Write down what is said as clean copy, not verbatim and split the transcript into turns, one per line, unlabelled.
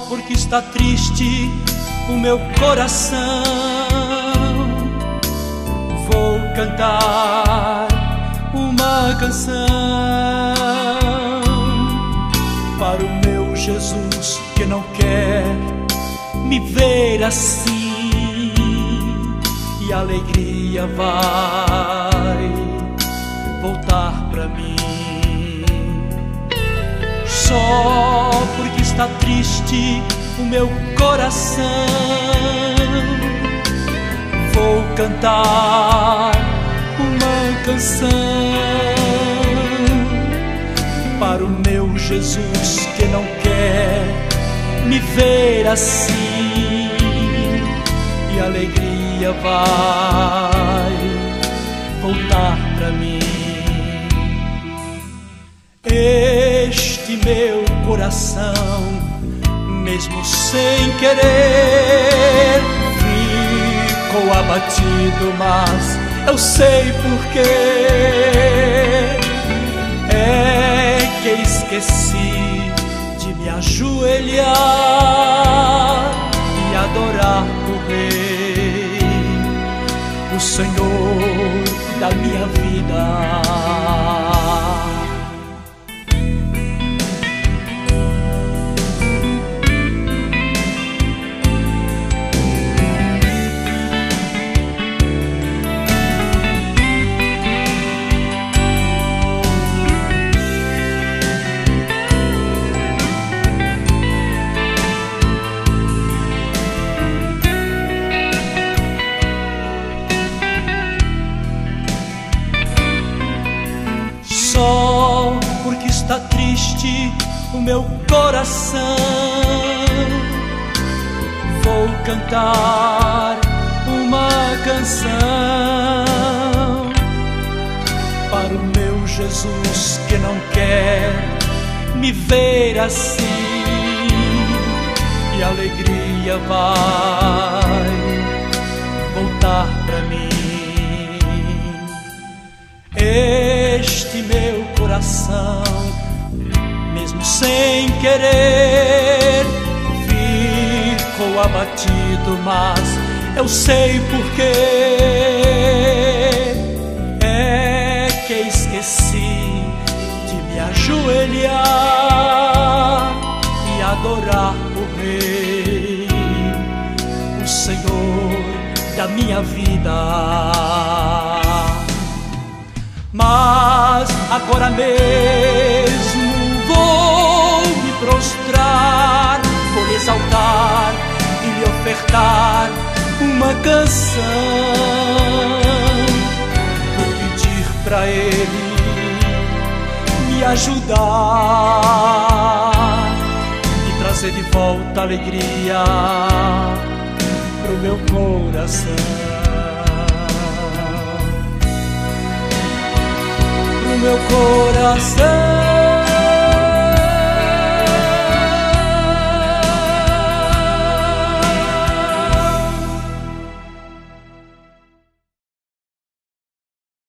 porque está triste o meu coração, vou cantar uma canção para o meu Jesus que não quer me ver assim, e a alegria vai voltar pra mim. Só porque está triste o meu coração, vou cantar uma canção para o meu Jesus que não quer me ver assim, e a alegria vai voltar pra mim. Este meu coração, mesmo sem querer, ficou abatido, mas eu sei porquê. É que esqueci de me ajoelhar e adorar o Rei, o Senhor da minha vida. Só porque está triste o meu coração, vou cantar uma canção para o meu Jesus que não quer me ver assim, e a alegria vai voltar pra mim. Este meu coração, mesmo sem querer, ficou abatido, mas eu sei porquê. É que esqueci de me ajoelhar e adorar o Rei, o Senhor da minha vida. Mas agora mesmo vou me prostrar, vou lhe exaltar e lhe ofertar uma canção, vou pedir pra Ele me ajudar e trazer de volta a alegria pro meu coração. Meu coração.